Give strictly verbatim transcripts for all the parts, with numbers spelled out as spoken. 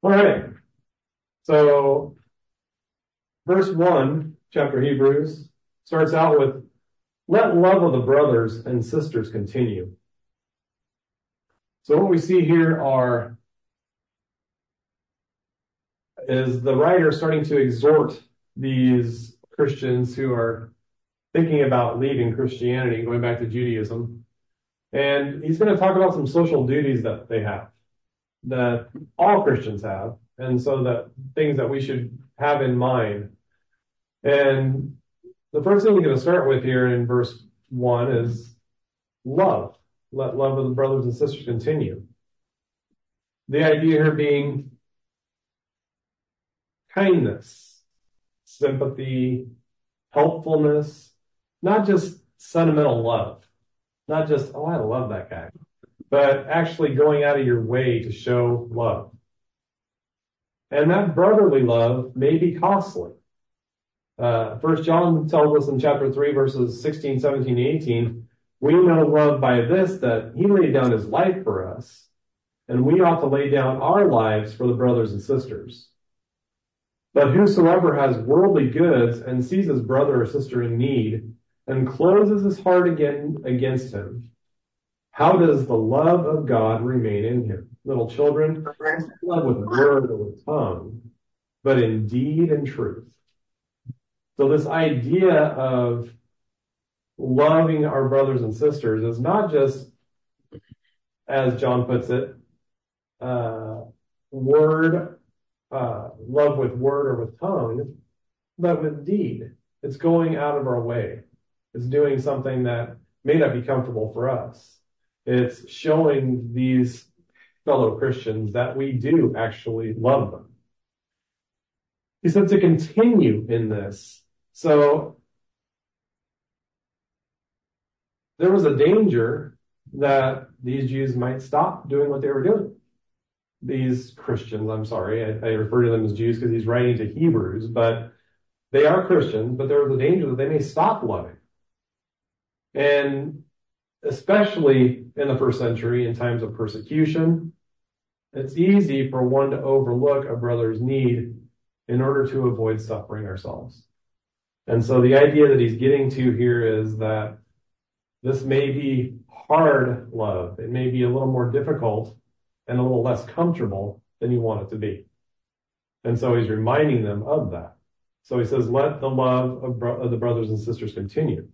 All right. So verse one, chapter Hebrews, starts out with, let love of the brothers and sisters continue. So what we see here are is the writer starting to exhort these Christians who are thinking about leaving Christianity and going back to Judaism. And he's going to talk about some social duties that they have, that all Christians have, and so that things that we should have in mind. And the first thing we're going to start with here in verse one is love. Let love of the brothers and sisters continue. The idea here being kindness, sympathy, helpfulness, not just sentimental love, not just, oh, I love that guy, but actually going out of your way to show love. And that brotherly love may be costly. Uh, First John tells us in chapter three, verses sixteen, seventeen, eighteen, we know love by this, that he laid down his life for us, and we ought to lay down our lives for the brothers and sisters. But whosoever has worldly goods and sees his brother or sister in need and closes his heart again against him, how does the love of God remain in him? Little children, don't love with word or with tongue, but in deed and truth. So this idea of loving our brothers and sisters is not just, as John puts it, uh, word, uh, love with word or with tongue, but with deed. It's going out of our way. It's doing something that may not be comfortable for us. It's showing these fellow Christians that we do actually love them. He said to continue in this. So there was a danger that these Jews might stop doing what they were doing. These Christians, I'm sorry, I, I refer to them as Jews because he's writing to Hebrews, but they are Christians, but there was a danger that they may stop loving. And especially in the first century, in times of persecution, it's easy for one to overlook a brother's need in order to avoid suffering ourselves. And so the idea that he's getting to here is that this may be hard love. It may be a little more difficult and a little less comfortable than you want it to be. And so he's reminding them of that. So he says, let the love of, bro- of the brothers and sisters continue.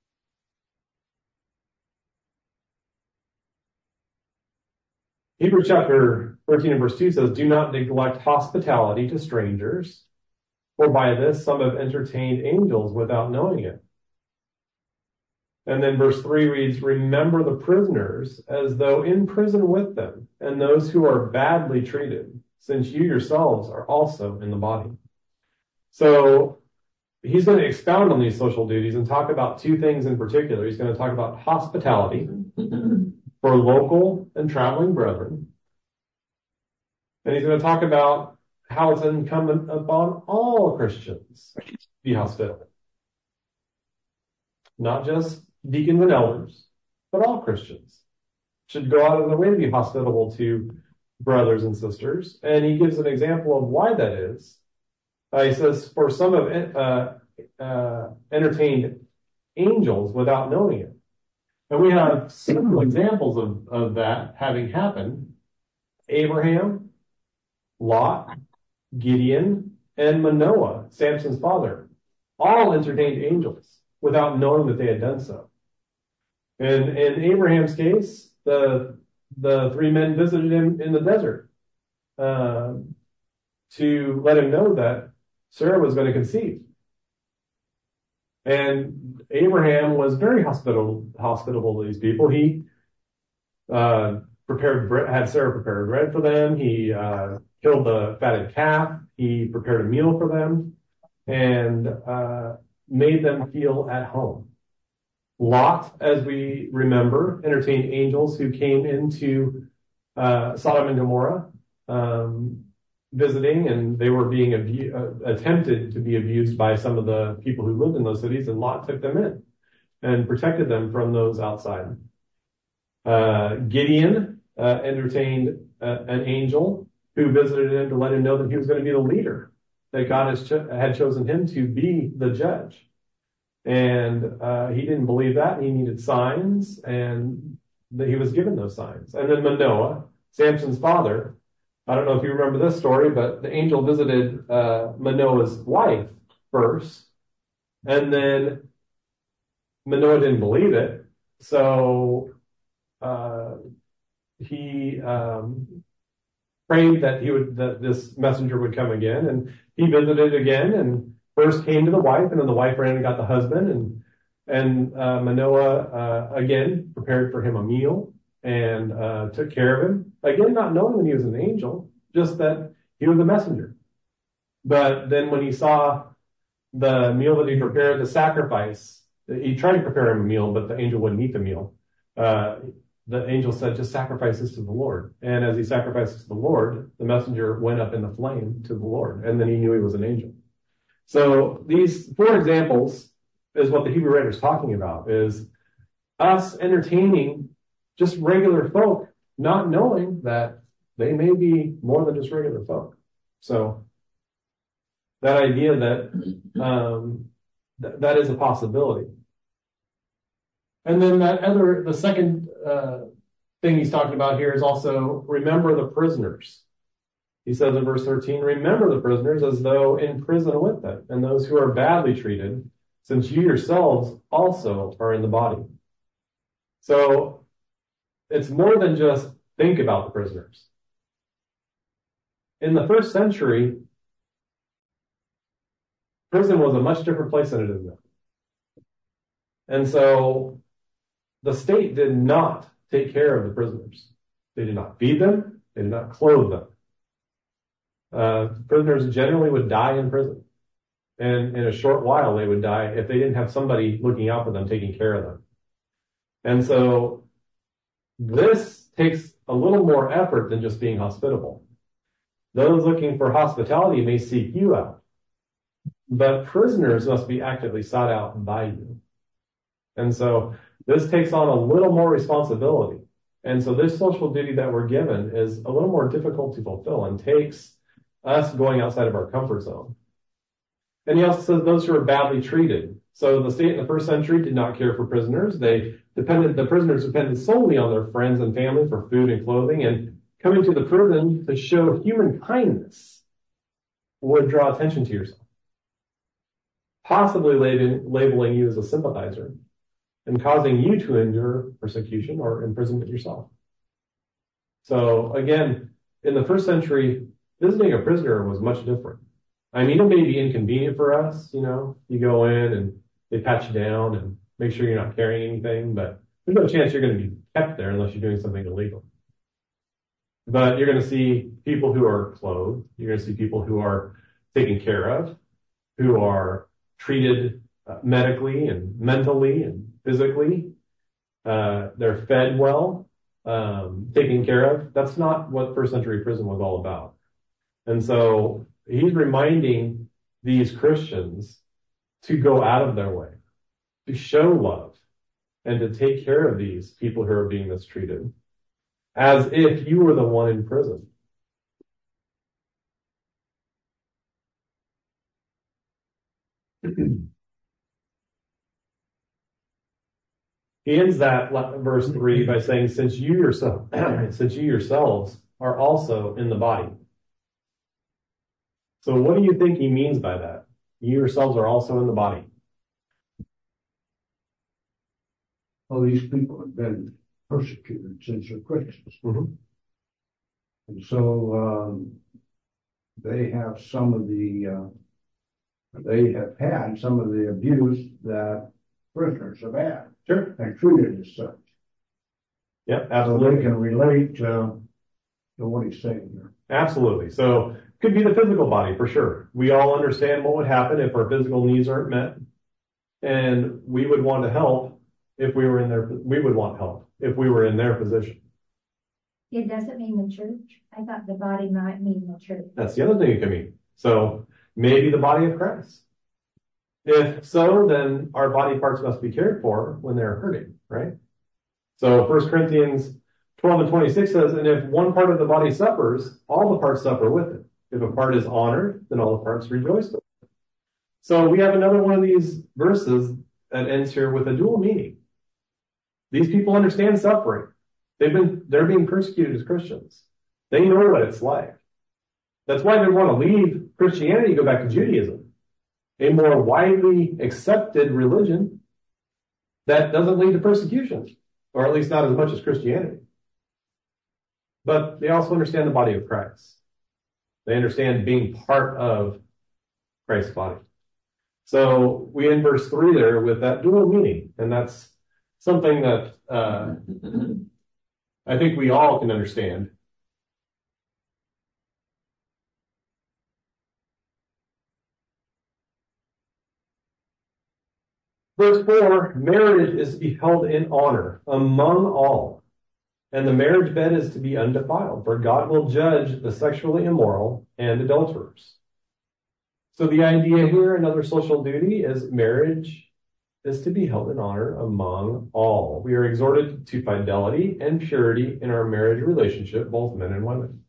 Hebrews chapter thirteen and verse two says, do not neglect hospitality to strangers, for by this some have entertained angels without knowing it. And then verse three reads, remember the prisoners as though in prison with them, and those who are badly treated, since you yourselves are also in the body. So he's going to expound on these social duties and talk about two things in particular. He's going to talk about hospitality for local and traveling brethren. And he's going to talk about how it's incumbent upon all Christians to be hospitable. Not just deacons and elders, but all Christians should go out of their way to be hospitable to brothers and sisters. And he gives an example of why that is. Uh, he says, for some have uh, uh, entertained angels without knowing it. And we have several examples of, of that having happened. Abraham, Lot, Gideon, and Manoah, Samson's father, all entertained angels without knowing that they had done so. And in Abraham's case, the, the three men visited him in the desert uh, to let him know that Sarah was going to conceive. And Abraham was very hospitable, hospitable to these people. He uh, prepared bread, had Sarah prepare bread for them. He uh, killed the fatted calf. He prepared a meal for them and uh, made them feel at home. Lot, as we remember, entertained angels who came into uh, Sodom and Gomorrah um, visiting, and they were being abu- uh, attempted to be abused by some of the people who lived in those cities, and Lot took them in and protected them from those outside. Uh, Gideon uh, entertained uh, an angel who visited him to let him know that he was going to be the leader, that God has cho- had chosen him to be the judge. And uh, he didn't believe that. He needed signs, and that he was given those signs. And then Manoah, Samson's father, I don't know if you remember this story, but the angel visited uh, Manoah's wife first, and then Manoah didn't believe it, so uh, he um, prayed that he would that this messenger would come again, and he visited again, and first came to the wife, and then the wife ran and got the husband, and and uh, Manoah uh, again prepared for him a meal and uh, took care of him, again not knowing that he was an angel, just that he was a messenger. But then when he saw the meal that he prepared, the sacrifice, he tried to prepare him a meal, but the angel wouldn't eat the meal. Uh, the angel said, just sacrifice this to the Lord. And as he sacrificed to the Lord, the messenger went up in the flame to the Lord, and then he knew he was an angel. So these four examples is what the Hebrew writer is talking about, is us entertaining just regular folk, not knowing that they may be more than just regular folk. So that idea that um, th- that is a possibility. And then that other, the second uh, thing he's talking about here is also remember the prisoners. He says in verse thirteen, remember the prisoners as though in prison with them, and those who are badly treated, since you yourselves also are in the body. So it's more than just think about the prisoners. In the first century, prison was a much different place than it is now. And so the state did not take care of the prisoners. They did not feed them. They did not clothe them. Uh, prisoners generally would die in prison. And in a short while, they would die if they didn't have somebody looking out for them, taking care of them. And so this takes a little more effort than just being hospitable. Those looking for hospitality may seek you out, but prisoners must be actively sought out by you. And so this takes on a little more responsibility. And so this social duty that we're given is a little more difficult to fulfill and takes us going outside of our comfort zone. And he also says those who are badly treated. So the state in the first century did not care for prisoners. They depended, the prisoners depended solely on their friends and family for food and clothing, and coming to the prison to show human kindness would draw attention to yourself, possibly labeling, labeling you as a sympathizer and causing you to endure persecution or imprisonment yourself. So again, in the first century, visiting a prisoner was much different. I mean, it may be inconvenient for us, you know, you go in and they pat you down and make sure you're not carrying anything, but there's no chance you're going to be kept there unless you're doing something illegal. But you're going to see people who are clothed. You're going to see people who are taken care of, who are treated uh, medically and mentally and physically. Uh, they're fed well, um, taken care of. That's not what first century prison was all about. And so he's reminding these Christians to go out of their way, to show love, and to take care of these people who are being mistreated, as if you were the one in prison. He ends that verse three by saying, since you yourself, since you yourselves are also in the body. So what do you think he means by that? You yourselves are also in the body. Well, these people have been persecuted since they're Christians. Mm-hmm. And so um, they have some of the, uh, they have had some of the abuse that prisoners have had. Sure. And treated as such. Yeah, So absolutely. they can relate uh, to what he's saying here. Absolutely. So could be the physical body for sure. We all understand what would happen if our physical needs aren't met. And we would want to help if we were in their, we would want help if we were in their position. It doesn't mean the church. I thought the body might mean the church. That's the other thing it can mean. So maybe the body of Christ. If so, then our body parts must be cared for when they're hurting, right? So First Corinthians twelve and twenty-six says, and if one part of the body suffers, all the parts suffer with it. If a part is honored, then all the parts rejoice with it. So we have another one of these verses that ends here with a dual meaning. These people understand suffering. They've been, they're being persecuted as Christians. They know what it's like. That's why they want to leave Christianity and go back to Judaism, a more widely accepted religion that doesn't lead to persecution, or at least not as much as Christianity. But they also understand the body of Christ. They understand being part of Christ's body. So we end verse three there with that dual meaning, and that's something that uh, I think we all can understand. Verse four, marriage is to be held in honor among all, and the marriage bed is to be undefiled, for God will judge the sexually immoral and adulterers. So the idea here, another social duty, is marriage is to be held in honor among all. We are exhorted to fidelity and purity in our marriage relationship, both men and women.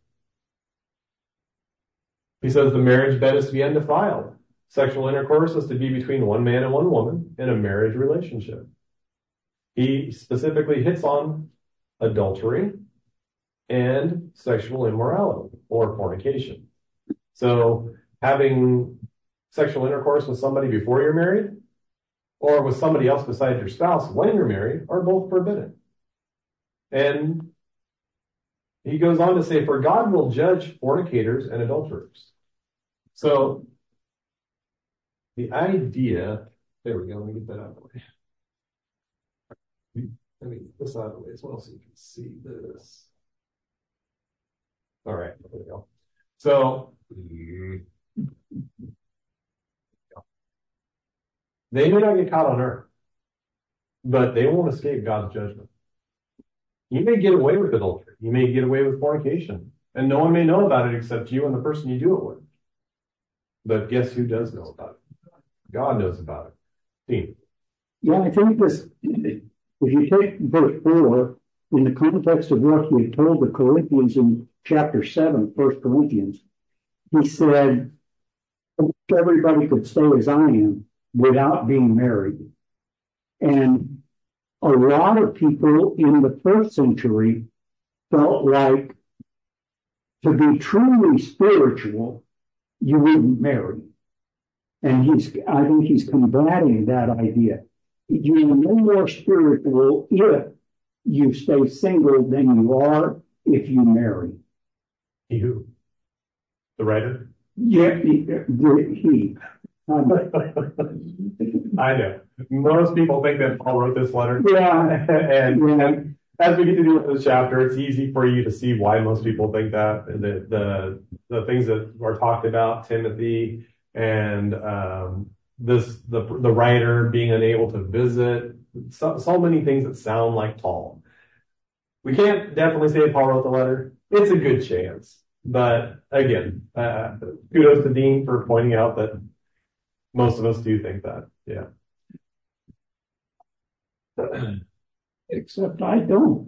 He says the marriage bed is to be undefiled. Sexual intercourse is to be between one man and one woman in a marriage relationship. He specifically hits on adultery and sexual immorality or fornication. So having sexual intercourse with somebody before you're married or with somebody else besides your spouse when you're married are both forbidden. And he goes on to say, for God will judge fornicators and adulterers. So the idea, there we go, let me get that out of the way. Let me get this out of the way as well so you can see this. All right, there we go. So, they may not get caught on earth, but they won't escape God's judgment. You may get away with adultery. You may get away with fornication. And no one may know about it except you and the person you do it with. But guess who does know about it? God knows about it. Dean. Yeah, I think this, if you take verse four, in the context of what he had told the Corinthians in chapter seven, First Corinthians, he said, everybody could stay as I am without being married. And a lot of people in the first century felt like to be truly spiritual, you wouldn't marry. And he's, I think he's combating that idea. You're no more spiritual if you stay single than you are if you marry. He who? The writer? Yeah, he. he. Um, I know. Most people think that Paul wrote this letter. Yeah. and, yeah. and as we get to do this chapter, it's easy for you to see why most people think that. And the, the, the things that are talked about, Timothy, and um, this the the writer being unable to visit, so, so many things that sound like Paul. We can't definitely say Paul wrote the letter. It's a good chance, but again, uh, kudos to Dean for pointing out that most of us do think that. Yeah. Except I don't.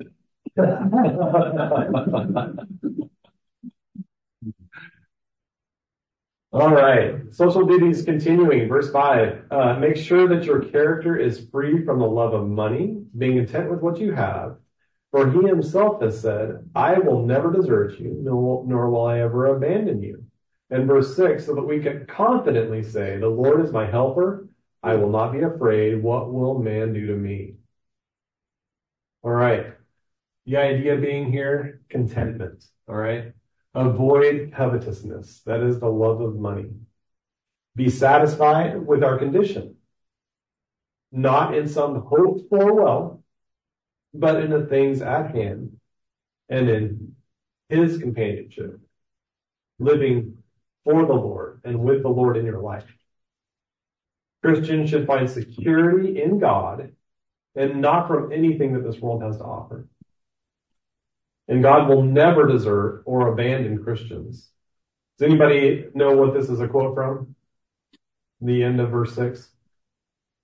All right. Social duties continuing. Verse five. Uh, make sure that your character is free from the love of money, being content with what you have. For he himself has said, I will never desert you, nor, nor will I ever abandon you. And verse six, so that we can confidently say, the Lord is my helper. I will not be afraid. What will man do to me? All right. The idea being here, contentment. All right. Avoid covetousness. That is the love of money. Be satisfied with our condition, not in some hoped for wealth, but in the things at hand and in his companionship, living for the Lord and with the Lord in your life. Christians should find security in God and not from anything that this world has to offer. And God will never desert or abandon Christians. Does anybody know what this is a quote from? The end of verse six.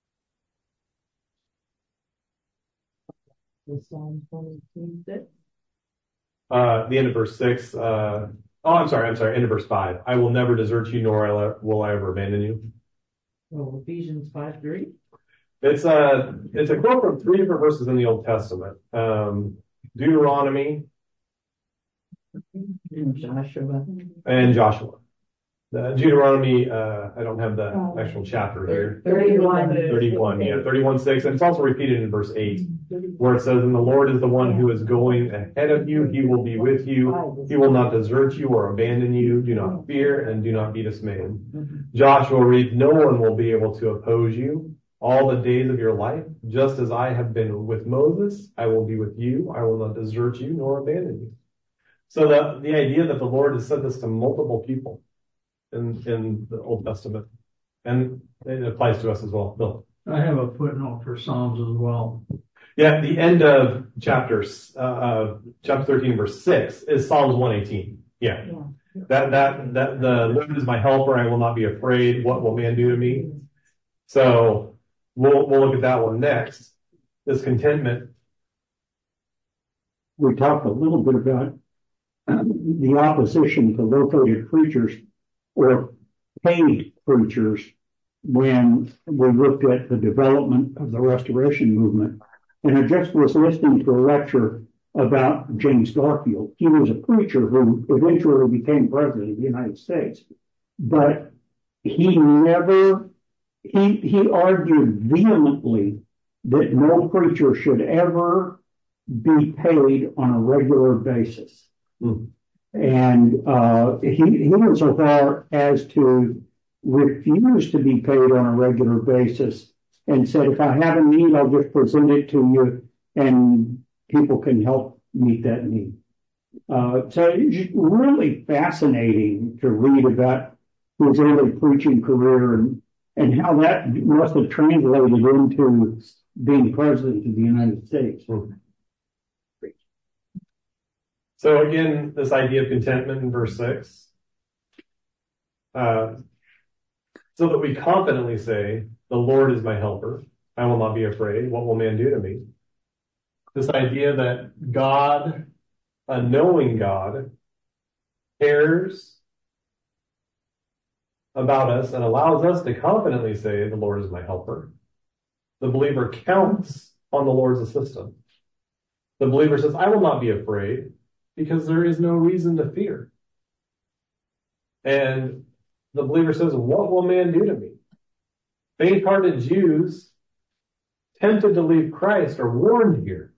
Psalm twenty-two, six. uh, the end of verse six, uh, oh, I'm sorry, I'm sorry, end of verse five. I will never desert you, nor will I ever abandon you. Well, Ephesians five three. It's a, it's a quote from three different verses in the Old Testament. Um, Deuteronomy. And Joshua. And Joshua. The Deuteronomy, uh, I don't have the actual chapter here. thirty-one. thirty-one, yeah, thirty-one six. And it's also repeated in verse eight, where it says, and the Lord is the one who is going ahead of you. He will be with you. He will not desert you or abandon you. Do not fear and do not be dismayed. Joshua reads, no one will be able to oppose you all the days of your life. Just as I have been with Moses, I will be with you. I will not desert you nor abandon you. So the, the idea that the Lord has said this to multiple people in, in the Old Testament, and it applies to us as well. Bill. I have a footnote for Psalms as well. Yeah, the end of chapter, uh, uh, chapter thirteen, verse six is Psalms one eighteen. Yeah. yeah. That, that, that, the Lord is my helper. I will not be afraid. What will man do to me? So we'll, we'll look at that one next. This contentment. We talked a little bit about the opposition to located preachers or paid preachers when we looked at the development of the Restoration Movement. And I just was listening to a lecture about James Garfield. He was a preacher who eventually became president of the United States. But he never, he, he argued vehemently that no preacher should ever be paid on a regular basis. Mm. And uh, he, he went so far as to refuse to be paid on a regular basis and said, if I have a need, I'll just present it to you and people can help meet that need. Uh, so it's really fascinating to read about his early preaching career and, and how that must have translated into being president of the United States. Mm. So again, this idea of contentment in verse six. Uh, so that we confidently say, the Lord is my helper. I will not be afraid. What will man do to me? This idea that God, a knowing God, cares about us and allows us to confidently say, the Lord is my helper. The believer counts on the Lord's assistance. The believer says, I will not be afraid, because there is no reason to fear. And the believer says, what will man do to me? Faint-hearted Jews, tempted to leave Christ, are warned here.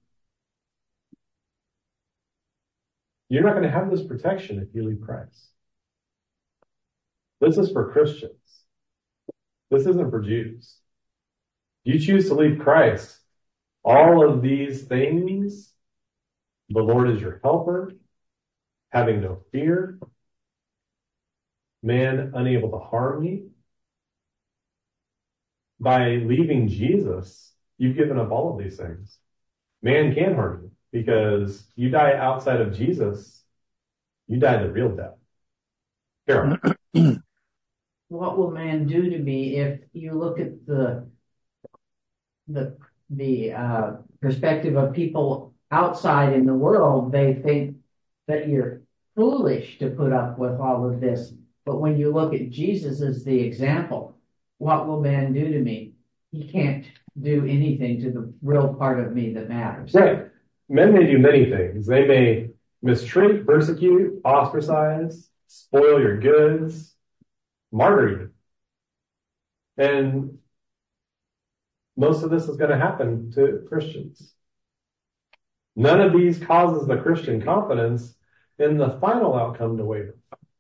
You're not going to have this protection if you leave Christ. This is for Christians. This isn't for Jews. You choose to leave Christ. All of these things, the Lord is your helper, having no fear, man unable to harm you. By leaving Jesus, you've given up all of these things. Man can harm you because you die outside of Jesus, you die the real death. Carol. What will man do to me if you look at the the the uh, perspective of people outside in the world? They think that you're foolish to put up with all of this. But when you look at Jesus as the example, what will man do to me? He can't do anything to the real part of me that matters. Right. Men may do many things. They may mistreat, persecute, ostracize, spoil your goods, martyr you. And most of this is going to happen to Christians. None of these causes the Christian confidence in the final outcome to waver.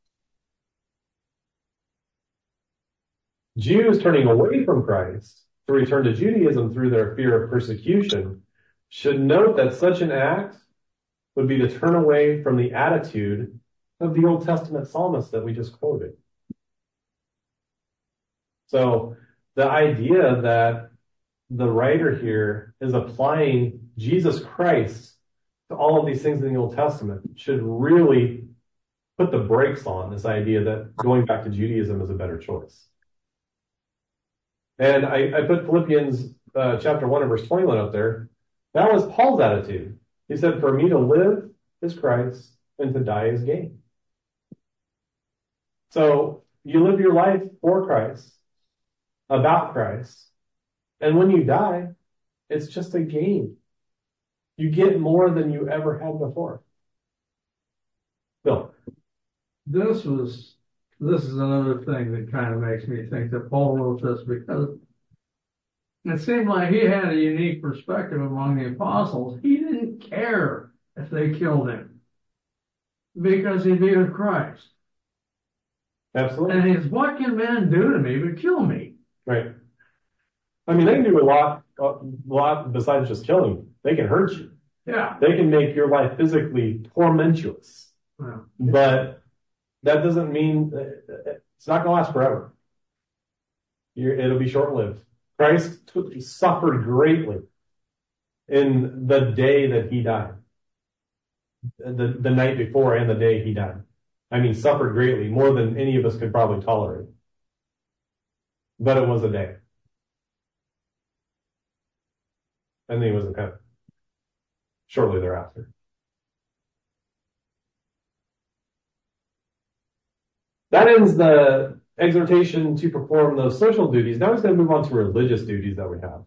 Jews turning away from Christ to return to Judaism through their fear of persecution should note that such an act would be to turn away from the attitude of the Old Testament psalmist that we just quoted. So the idea that the writer here is applying Jesus Christ to all of these things in the Old Testament should really put the brakes on this idea that going back to Judaism is a better choice. And I, I put Philippians uh, chapter one and verse twenty-one up there. That was Paul's attitude. He said, for me to live is Christ, and to die is gain. So you live your life for Christ, about Christ, and when you die, it's just a gain. You get more than you ever had before. Bill. This was, this is another thing that kind of makes me think that Paul wrote this, because it seemed like he had a unique perspective among the apostles. He didn't care if they killed him because he'd be with Christ. Absolutely. And he's, what can men do to me but kill me? Right. I mean, they can do a lot, a lot besides just killing you. They can hurt you. Yeah. They can make your life physically tormentuous. Yeah. But that doesn't mean it's not going to last forever. You're, it'll be short-lived. Christ took, suffered greatly in the day that he died. The, the night before and the day he died. I mean, suffered greatly, more than any of us could probably tolerate. But it was a day. And then he was in heaven shortly thereafter. That ends the exhortation to perform those social duties. Now he's going to move on to religious duties that we have.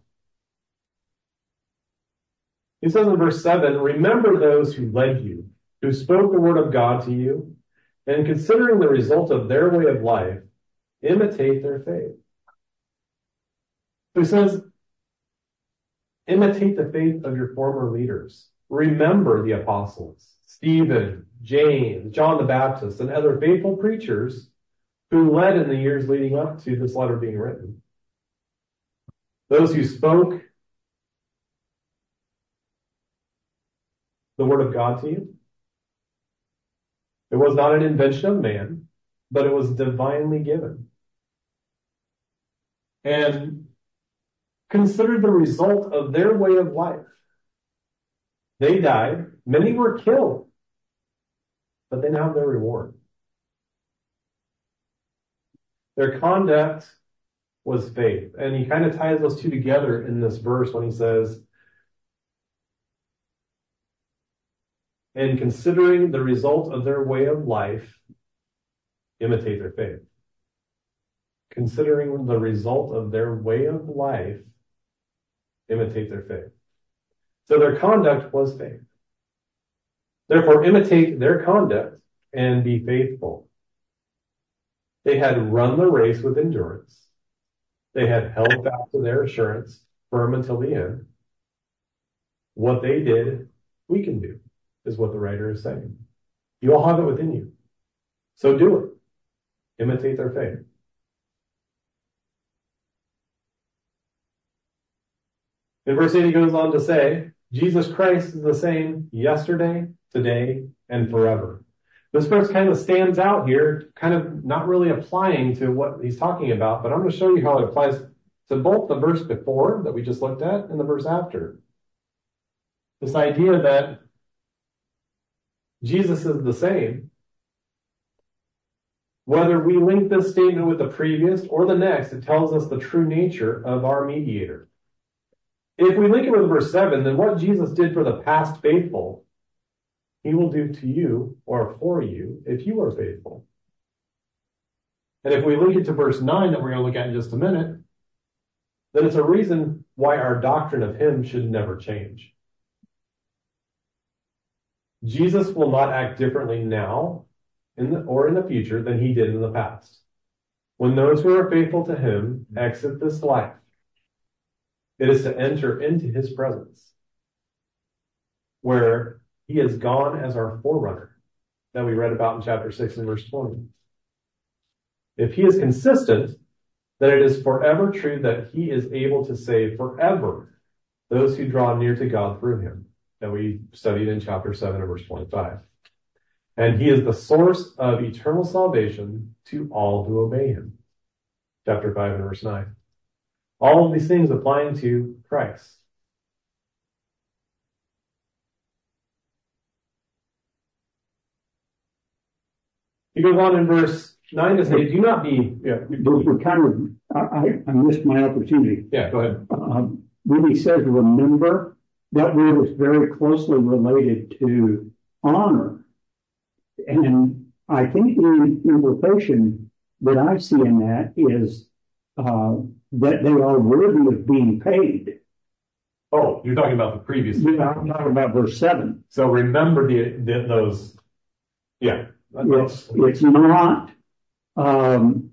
He says in verse seven, remember those who led you, who spoke the word of God to you, and considering the result of their way of life, imitate their faith. So he says, imitate the faith of your former leaders. Remember the apostles, Stephen, James, John the Baptist, and other faithful preachers who led in the years leading up to this letter being written. Those who spoke the word of God to you. It was not an invention of man, but it was divinely given. And consider the result of their way of life. They died. Many were killed. But they now have their reward. Their conduct was faith. And he kind of ties those two together in this verse when he says, and considering the result of their way of life, imitate their faith. Considering the result of their way of life, imitate their faith. So their conduct was faith. Therefore, imitate their conduct and be faithful. They had run the race with endurance. They had held fast to their assurance, firm until the end. What they did, we can do, is what the writer is saying. You all have it within you. So do it. Imitate their faith. In verse eight, he goes on to say, Jesus Christ is the same yesterday, today, and forever. This verse kind of stands out here, kind of not really applying to what he's talking about, but I'm going to show you how it applies to both the verse before that we just looked at and the verse after. This idea that Jesus is the same. Whether we link this statement with the previous or the next, it tells us the true nature of our mediator. If we link it with verse seven, then what Jesus did for the past faithful, he will do to you or for you if you are faithful. And if we link it to verse nine that we're going to look at in just a minute, then it's a reason why our doctrine of him should never change. Jesus will not act differently now in the, or in the future than he did in the past. When those who are faithful to him exit this life, it is to enter into his presence, where he has gone as our forerunner that we read about in chapter six and verse twenty. If he is consistent, then it is forever true that he is able to save forever those who draw near to God through him, that we studied in chapter seven and verse twenty-five. And he is the source of eternal salvation to all who obey him. Chapter five and verse nine. All of these things applying to Christ. He goes on in verse nine to say, do not be... Yeah, Those were kind of, I, I missed my opportunity. yeah go ahead. Um, when he says remember, that word is very closely related to honor. And I think the implication that I see in that is uh, that they are worthy of being paid. Oh, you're talking about the previous. Yeah, I'm talking about verse seven. So remember the, the those. Yeah. It's, it's not, um,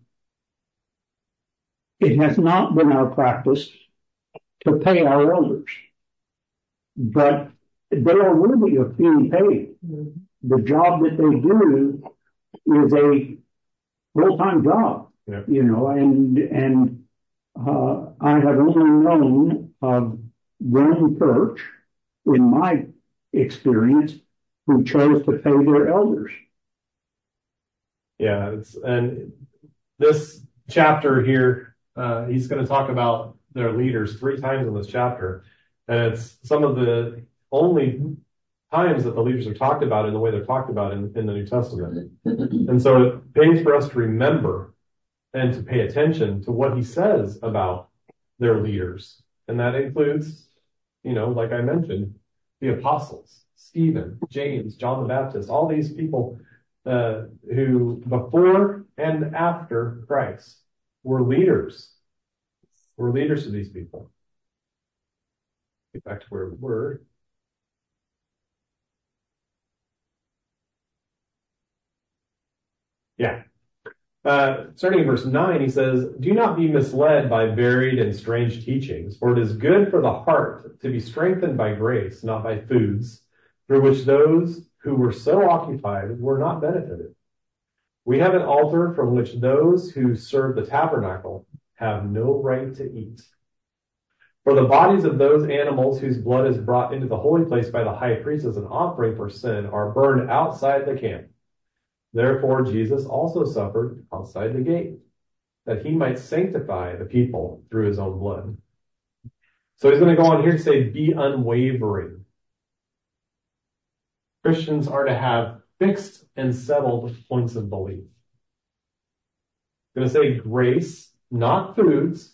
it has not been our practice to pay our elders, but they are worthy of being paid. The job that they do is a full-time job, yeah. you know, and, and, uh, I have only known of one church in my experience who chose to pay their elders. Yeah, it's, and this chapter here, uh, he's going to talk about their leaders three times in this chapter, and it's some of the only times that the leaders are talked about in the way they're talked about in, in the New Testament. And so it pays for us to remember and to pay attention to what he says about their leaders. And that includes, you know, like I mentioned, the apostles, Stephen, James, John the Baptist, all these people uh, who before and after Christ were leaders, were leaders to these people. Get back to where we were. Yeah. Uh, starting in verse nine, he says, "Do not be misled by varied and strange teachings, for it is good for the heart to be strengthened by grace, not by foods, through which those who were so occupied were not benefited. We have an altar from which those who serve the tabernacle have no right to eat. For the bodies of those animals whose blood is brought into the holy place by the high priest as an offering for sin are burned outside the camp. Therefore, Jesus also suffered outside the gate, that he might sanctify the people through his own blood." So he's going to go on here to say, be unwavering. Christians are to have fixed and settled points of belief. I'm going to say grace, not foods.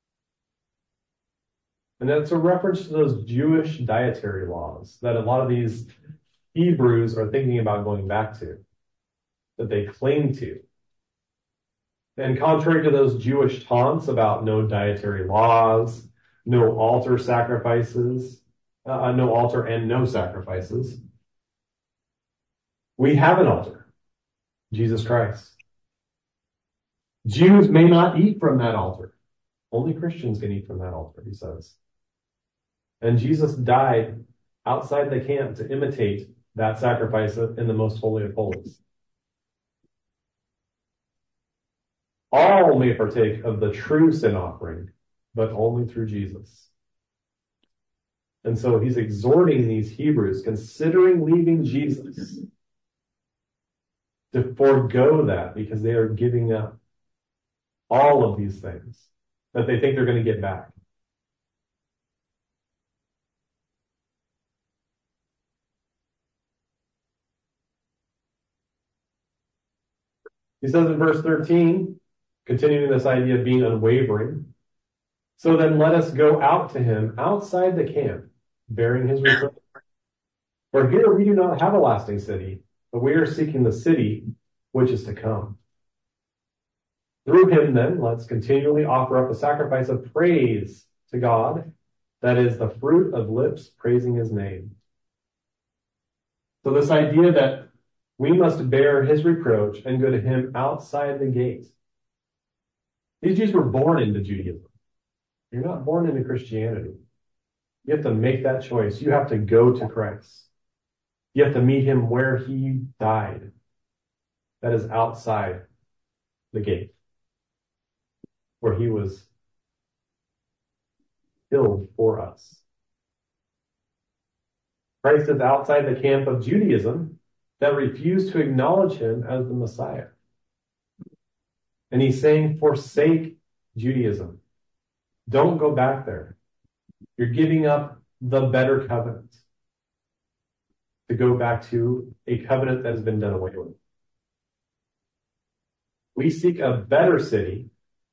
And that's a reference to those Jewish dietary laws that a lot of these Hebrews are thinking about going back to, that they cling to. And contrary to those Jewish taunts about no dietary laws, no altar sacrifices, uh, no altar and no sacrifices, we have an altar, Jesus Christ. Jews may not eat from that altar. Only Christians can eat from that altar, he says. And Jesus died outside the camp to imitate that sacrifice in the most holy of holies. All may partake of the true sin offering, but only through Jesus. And so he's exhorting these Hebrews, considering leaving Jesus, to forego that because they are giving up all of these things that they think they're going to get back. He says in verse thirteen, continuing this idea of being unwavering, "So then let us go out to him outside the camp, bearing his reproach. For here we do not have a lasting city, but we are seeking the city which is to come. Through him then, let's continually offer up a sacrifice of praise to God, that is the fruit of lips praising his name." So this idea that we must bear his reproach and go to him outside the gate. These Jews were born into Judaism. You're not born into Christianity. You have to make that choice. You have to go to Christ. You have to meet him where he died. That is outside the gate, where he was killed for us. Christ is outside the camp of Judaism that refused to acknowledge him as the Messiah. And he's saying, forsake Judaism. Don't go back there. You're giving up the better covenant to go back to a covenant that has been done away with. We seek a better city,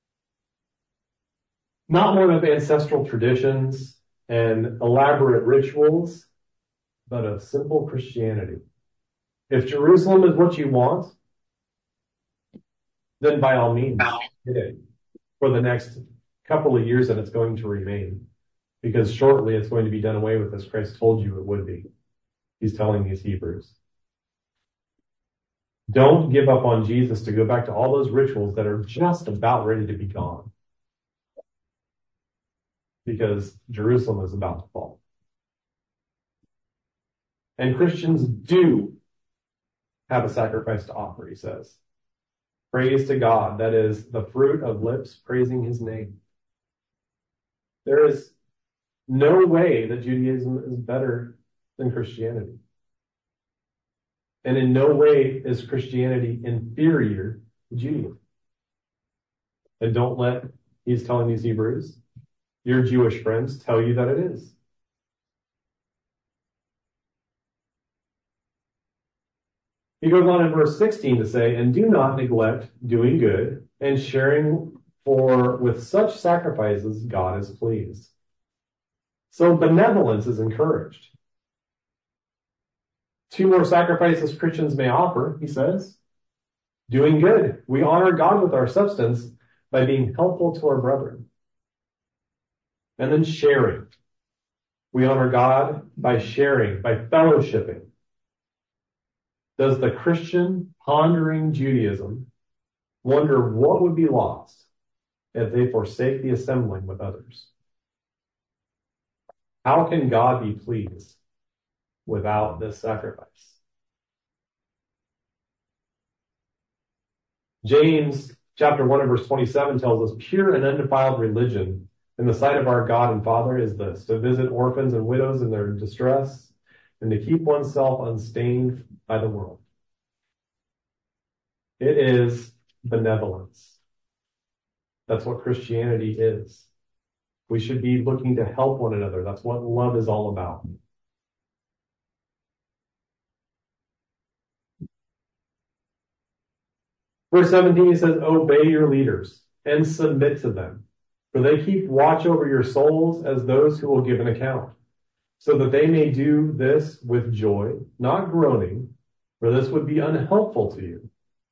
not one of ancestral traditions and elaborate rituals, but of simple Christianity If Jerusalem is what you want, then by all means, get it for the next couple of years that it's going to remain. Because shortly it's going to be done away with, as Christ told you it would be. He's telling these Hebrews. Don't give up on Jesus to go back to all those rituals that are just about ready to be gone. Because Jerusalem is about to fall. And Christians do have a sacrifice to offer, he says. Praise to God, that is the fruit of lips praising his name. There is no way that Judaism is better than Christianity. And in no way is Christianity inferior to Judaism. And don't let, he's telling these Hebrews, your Jewish friends tell you that it is. He goes on in verse sixteen to say, and do not neglect doing good and sharing, for with such sacrifices God is pleased. So benevolence is encouraged. Two more sacrifices Christians may offer, he says. Doing good. We honor God with our substance by being helpful to our brethren. And then sharing. We honor God by sharing, by fellowshipping. Does the Christian pondering Judaism wonder what would be lost if they forsake the assembling with others? How can God be pleased without this sacrifice? James chapter one and verse twenty-seven tells us, pure and undefiled religion in the sight of our God and Father is this, to visit orphans and widows in their distress and to keep oneself unstained by the world. It is benevolence. That's what Christianity is. We should be looking to help one another. That's what love is all about. Verse seventeen, he says, obey your leaders and submit to them, for they keep watch over your souls as those who will give an account, so that they may do this with joy, not groaning, for this would be unhelpful to you.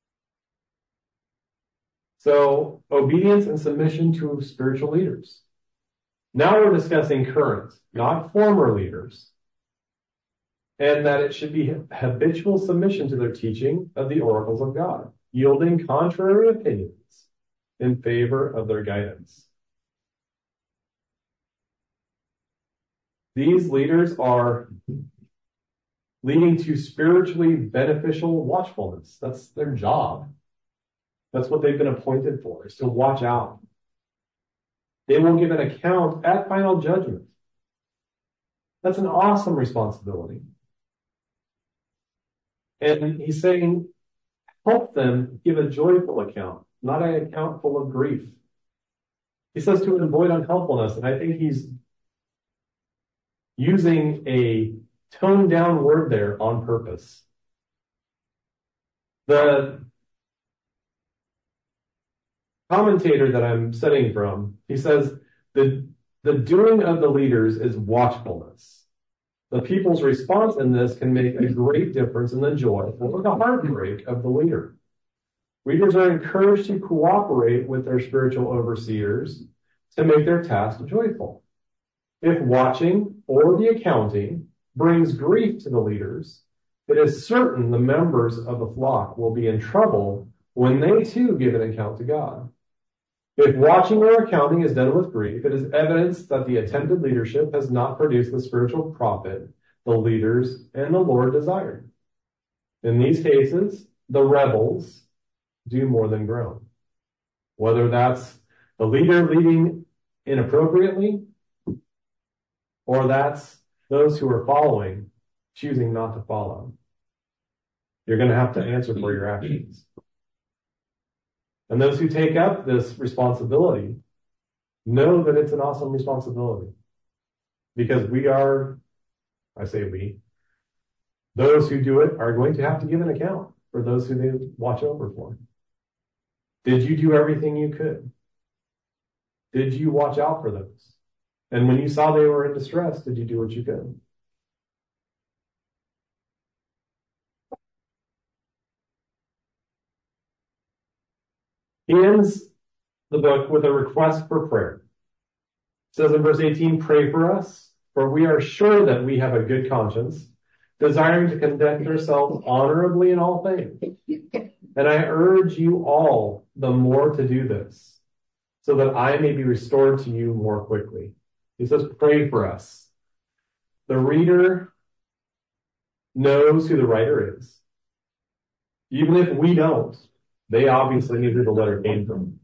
So, obedience and submission to spiritual leaders. Now we're discussing current, not former leaders, and that it should be habitual submission to their teaching of the oracles of God, yielding contrary opinions in favor of their guidance. These leaders are leading to spiritually beneficial watchfulness. That's their job. That's what they've been appointed for, is to watch out. They will give an account at final judgment. That's an awesome responsibility. And he's saying, help them give a joyful account, not an account full of grief. He says to avoid unhelpfulness, and I think he's using a toned down word there on purpose. The commentator that I'm studying from, he says the, the doing of the leaders is watchfulness. The people's response in this can make a great difference in the joy or the heartbreak of the leader. Leaders are encouraged to cooperate with their spiritual overseers to make their task joyful. If watching or the accounting brings grief to the leaders, it is certain the members of the flock will be in trouble when they too give an account to God. If watching or accounting is done with grief, it is evidence that the attempted leadership has not produced the spiritual profit the leaders and the Lord desired. In these cases, the rebels do more than groan. Whether that's the leader leading inappropriately, or that's those who are following choosing not to follow. You're going to have to answer for your actions. And those who take up this responsibility know that it's an awesome responsibility. Because we are, I say we, those who do it are going to have to give an account for those who they watch over for. Did you do everything you could? Did you watch out for those? And when you saw they were in distress, did you do what you could? He ends the book with a request for prayer. It says in verse eighteen, pray for us, for we are sure that we have a good conscience, desiring to conduct ourselves honorably in all things. And I urge you all the more to do this, so that I may be restored to you more quickly. He says, pray for us. The reader knows who the writer is. Even if we don't, they obviously knew who the letter came from.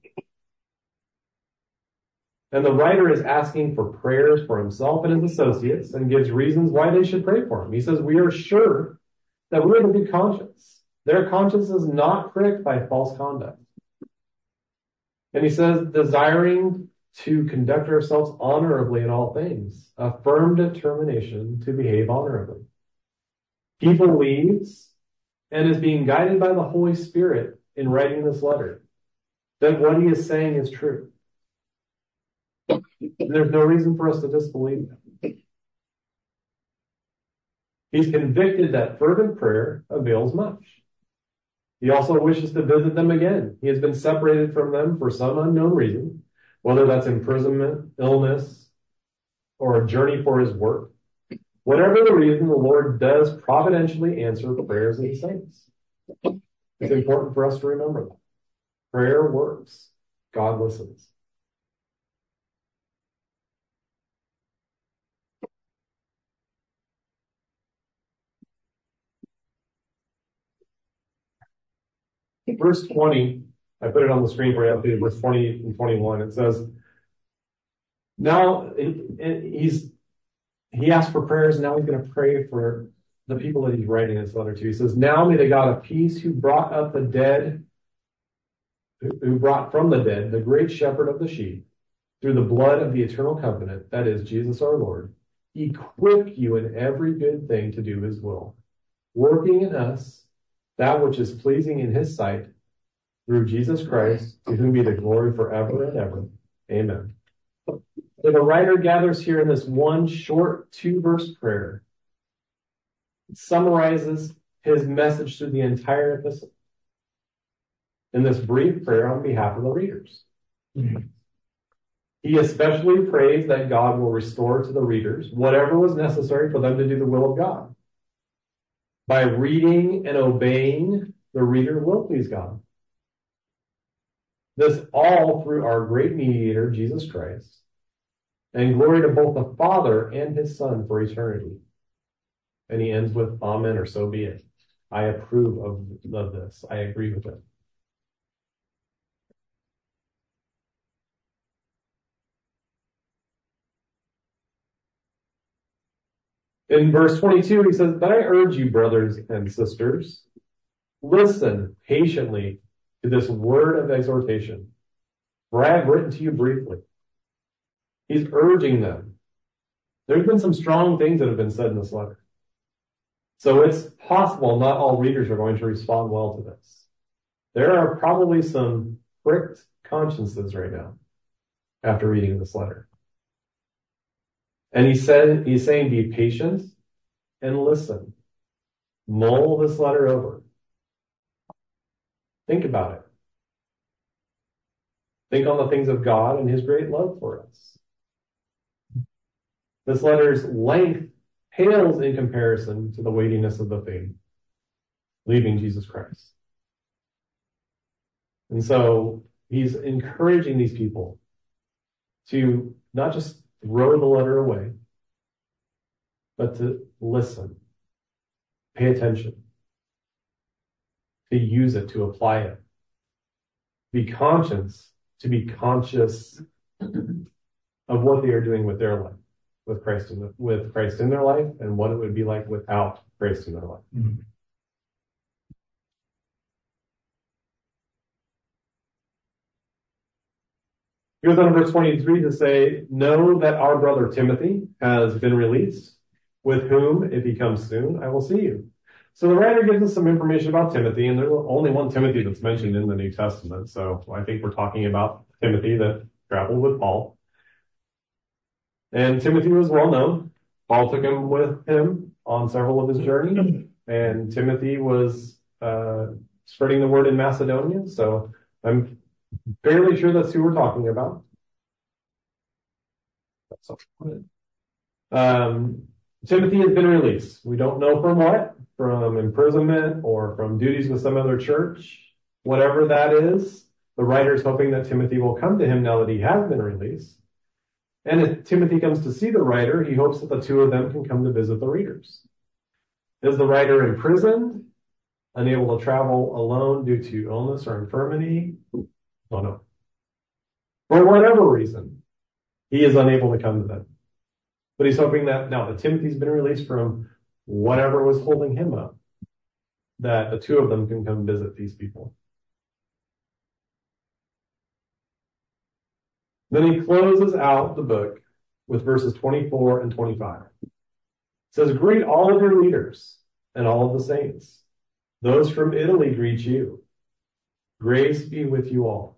And the writer is asking for prayers for himself and his associates and gives reasons why they should pray for him. He says, we are sure that we have a good conscience. Their conscience is not pricked by false conduct. And he says, desiring to conduct ourselves honorably in all things, a firm determination to behave honorably. He believes and is being guided by the Holy Spirit in writing this letter, that what he is saying is true. There's no reason for us to disbelieve him. He's convicted that fervent prayer avails much. He also wishes to visit them again. He has been separated from them for some unknown reason, whether that's imprisonment, illness, or a journey for his work. Whatever the reason, the Lord does providentially answer the prayers of the saints. It's important for us to remember that. Prayer works. God listens. Verse twenty, I put it on the screen for you, verse twenty and twenty-one. It says, now he's, he asked for prayers, and now he's going to pray for the people that he's writing this letter to. He says, now may the God of peace, who brought up the dead, who brought from the dead the great shepherd of the sheep, through the blood of the eternal covenant, that is Jesus our Lord, equip you in every good thing to do his will, working in us that which is pleasing in his sight, through Jesus Christ, to whom be the glory forever and ever. Amen. So the writer gathers here in this one short two-verse prayer, summarizes his message through the entire epistle in this brief prayer on behalf of the readers. Mm-hmm. He especially prays that God will restore to the readers whatever was necessary for them to do the will of God. By reading and obeying, the reader will please God. This all through our great mediator, Jesus Christ, and glory to both the Father and his Son for eternity. And he ends with, Amen, or so be it. I approve of, of this. I agree with it. In verse twenty-two, he says, but I urge you, brothers and sisters, listen patiently to this word of exhortation, for I have written to you briefly. He's urging them. There's been some strong things that have been said in this letter. So it's possible not all readers are going to respond well to this. There are probably some pricked consciences right now after reading this letter. And he said, he's saying, be patient and listen. Mull this letter over. Think about it. Think on the things of God and his great love for us. This letter's length pales in comparison to the weightiness of the thing, leaving Jesus Christ. And so he's encouraging these people to not just throw the letter away, but to listen, pay attention, to use it, to apply it, be conscious, to be conscious of what they are doing with their life, with Christ in the, with Christ in their life, and what it would be like without Christ in their life. Mm-hmm. He goes on in verse twenty-three to say, know that our brother Timothy has been released, with whom, if he comes soon, I will see you. So the writer gives us some information about Timothy, and there's only one Timothy that's mentioned in the New Testament. So I think we're talking about Timothy that traveled with Paul. And Timothy was well known. Paul took him with him on several of his journeys, and Timothy was uh, spreading the word in Macedonia. So I'm Fairly sure that's who we're talking about. Um, Timothy has been released. We don't know from what, from imprisonment or from duties with some other church, whatever that is. The writer is hoping that Timothy will come to him now that he has been released. And if Timothy comes to see the writer, he hopes that the two of them can come to visit the readers. Is the writer imprisoned, unable to travel alone due to illness or infirmity? Don't know. For whatever reason, he is unable to come to them. But he's hoping that now that Timothy's been released from whatever was holding him up, that the two of them can come visit these people. Then he closes out the book with verses twenty-four and twenty-five. It says, greet all of your leaders and all of the saints. Those from Italy greet you. Grace be with you all.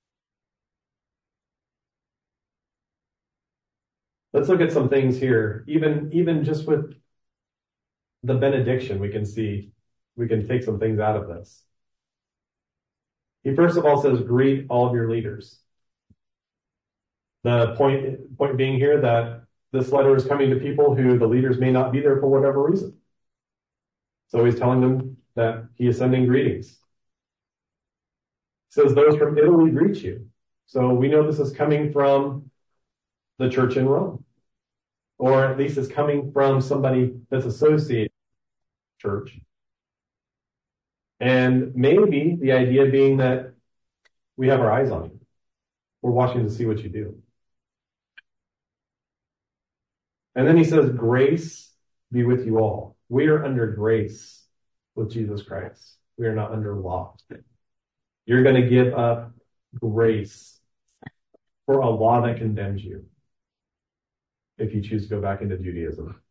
Let's look at some things here. Even, even just with the benediction, we can see, we can take some things out of this. He first of all says, greet all of your leaders. The point, point being here that this letter is coming to people who the leaders may not be there for whatever reason. So he's telling them that he is sending greetings. He says, those from Italy greet you. So we know this is coming from the church in Rome, or at least it's coming from somebody that's associated with the church. And maybe the idea being that we have our eyes on you. We're watching to see what you do. And then he says, grace be with you all. We are under grace with Jesus Christ. We are not under law. You're going to give up grace for a law that condemns you if you choose to go back into Judaism.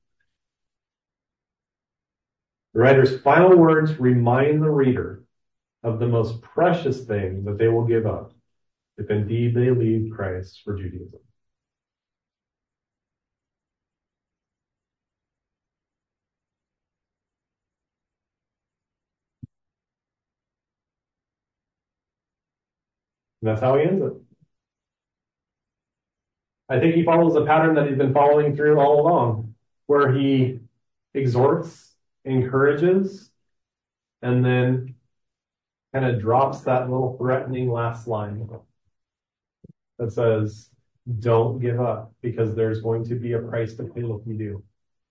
The writer's final words remind the reader of the most precious thing that they will give up if indeed they leave Christ for Judaism. And that's how he ends it. I think he follows a pattern that he's been following through all along, where he exhorts, encourages, and then kind of drops that little threatening last line that says, don't give up, because there's going to be a price to pay if you do.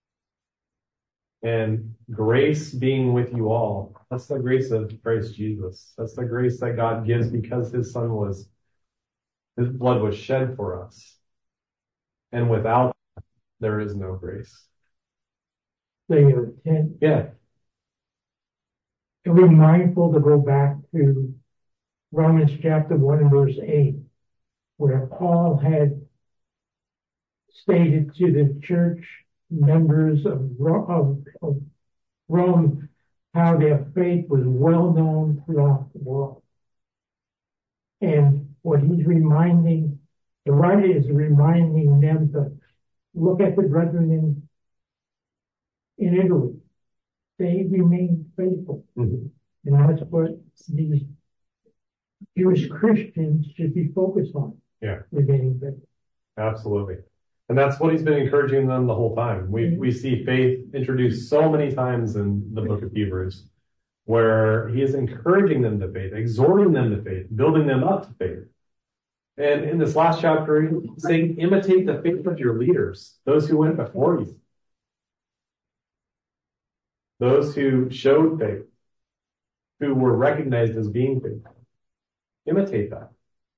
And grace being with you all, that's the grace of Christ Jesus. That's the grace that God gives because his son was, his blood was shed for us. And without that, there is no grace. They ten. Yeah. To be mindful to go back to Romans chapter one and verse eight, where Paul had stated to the church members of, of, of Rome how their faith was well known throughout the world. And what he's reminding, the writer is reminding them to look at the brethren in, in Italy. They remain faithful. Mm-hmm. And that's what these Jewish Christians should be focused on. Yeah. Remaining faithful. Absolutely. And that's what he's been encouraging them the whole time. We mm-hmm. we see faith introduced so many times in the book of Hebrews, where he is encouraging them to faith, exhorting them to faith, building them up to faith. And in this last chapter, he's saying, imitate the faith of your leaders, those who went before you, those who showed faith, who were recognized as being faithful. Imitate that.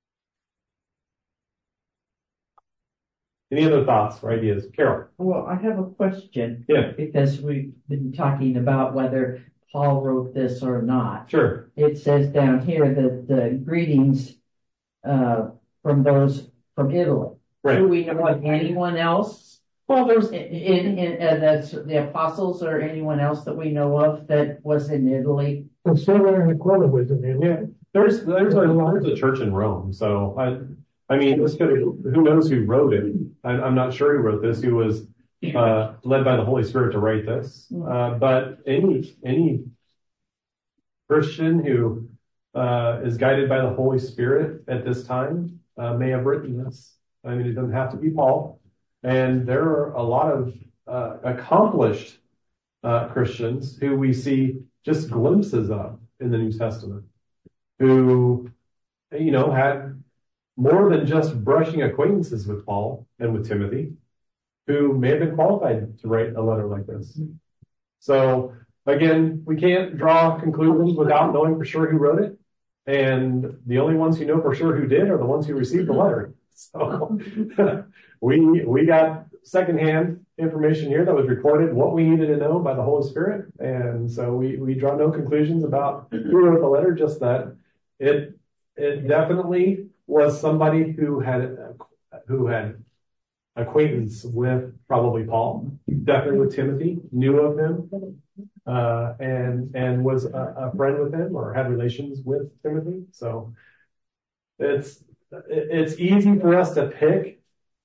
Any other thoughts or ideas? Carol? Well, I have a question. Yeah. Because we've been talking about whether Paul wrote this or not. Sure. It says down here that the greetings uh, from those from Italy. Right. Do we know of anyone else? Well, there's in, in, in uh, that's the apostles or anyone else that we know of that was in Italy. Priscilla and Aquila was in Italy. Yeah. There's there's a there's a church in Rome. So I I mean, this could, who knows who wrote it? I, I'm not sure who wrote this. Who was uh, led by the Holy Spirit to write this? Uh, but any any Christian who uh, is guided by the Holy Spirit at this time, uh, may have written this. I mean, it doesn't have to be Paul. And there are a lot of uh, accomplished uh, Christians who we see just glimpses of in the New Testament, who, you know, had more than just brushing acquaintances with Paul and with Timothy, who may have been qualified to write a letter like this. So again, we can't draw conclusions without knowing for sure who wrote it. And the only ones who know for sure who did are the ones who received the letter. So we, we got secondhand information here that was recorded, what we needed to know by the Holy Spirit. And so we, we draw no conclusions about who wrote the letter, just that it, it definitely was somebody who had, who had acquaintance with probably Paul, definitely with Timothy, knew of him, uh, and, and was a, a friend with him or had relations with Timothy. So it's, it's easy for us to pick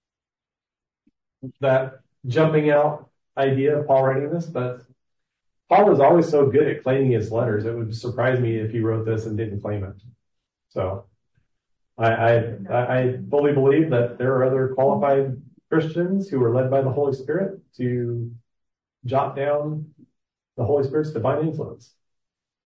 that jumping out idea of Paul writing this, but Paul was always so good at claiming his letters. It would surprise me if he wrote this and didn't claim it. So I, I, I fully believe that there are other qualified Christians who are led by the Holy Spirit to jot down the Holy Spirit's divine influence.